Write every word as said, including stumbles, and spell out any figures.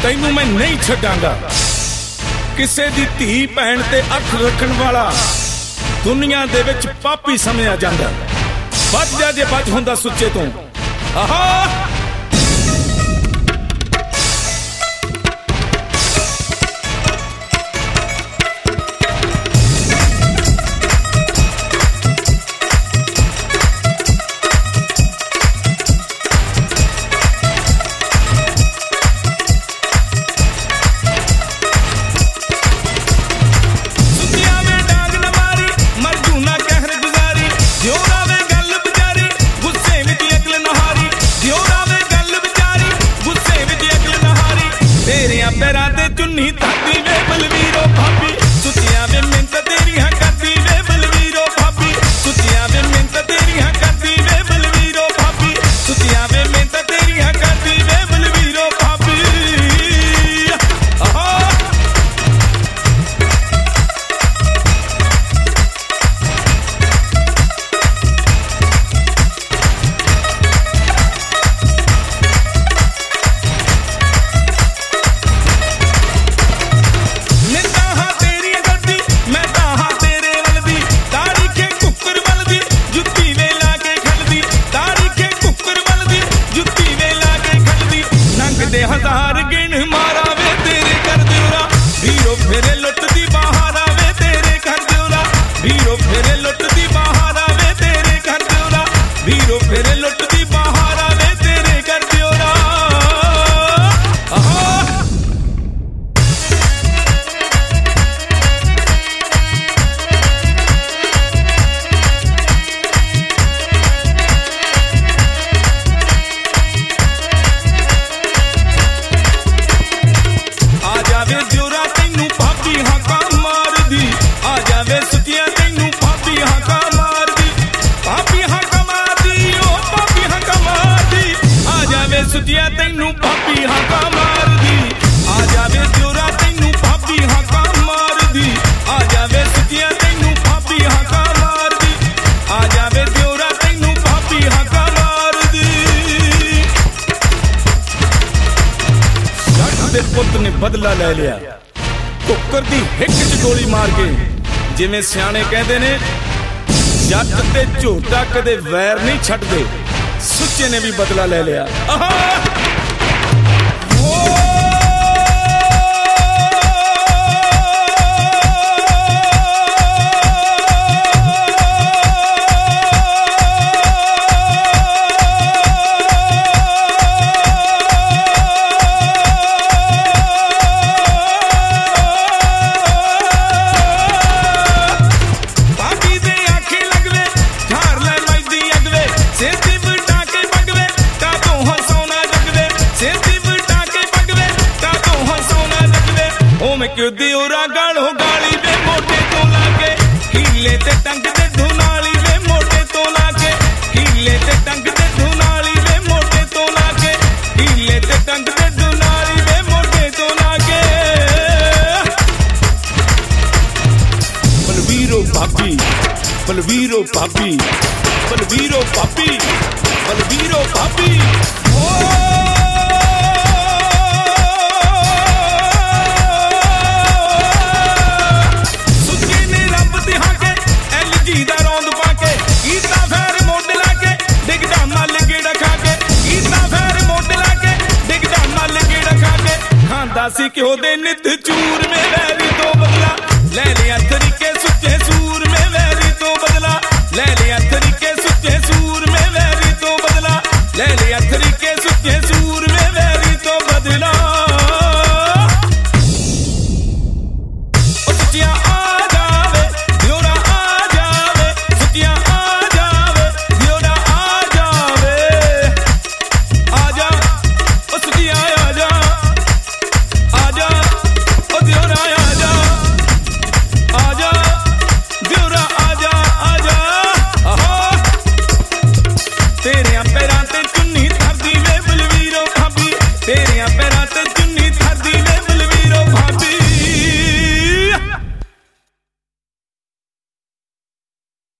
तैनू मैं नहीं छड्डांगा। किसे दी धी भैन ते अख रखण वाला दुनिया दे विच पापी समझिया जांदा। बच जा जे बच हुंदा सुच्चे तों। आहा पैरां ते चुन्नी तादी वे बलवीरो भाभी सुतियां वे मिंत तेरियां करदी वे बलवीरो भाभी सुतियां वे मिंत तेरियां करदी वे बलवीरो भाभी सुतियां वे मिंत तेरियां करदी वे बलवीरो भाभी। आहा हजार गिन मारा वे तेरे कर दियोरा हीरो फेरे लुटदी बहारा वे तेरे कर दियोरा हीरो फेरे लुटदी बहारा वे तेरे कर दियोरा हीरो फेरे लुटदी बहारा वे तेरे कर दियोरा। सुतिया तैनू भाभी हाका मार दी आ जावे जोरा तैनू भाभी हाका मार दी आ जावे सुतिया तैनू भाभी हाका मार दी आ जावे जोरा तैनू भाभी हाका मार दी। जट दे पुत ने बदला ले लिया कुकर दी हिक च गोली मार के जिवें सियाणे कहंदे ने जट ते झोटा कदे वैर नहीं छड्डदे सुच्चे ने भी बदला ले लिया। क्यों दियोरा गालो गाली वे मोटे तो लाके हीले ते टंग ते धुनाली वे मोटे तो लाके हीले ते टंग ते धुनाली वे मोटे तो लाके हीले ते टंग ते धुनाली वे मोटे तो लाके। बलवीरो भाभी बलवीरो भाभी बलवीरो भाभी बलवीरो भाभी ओ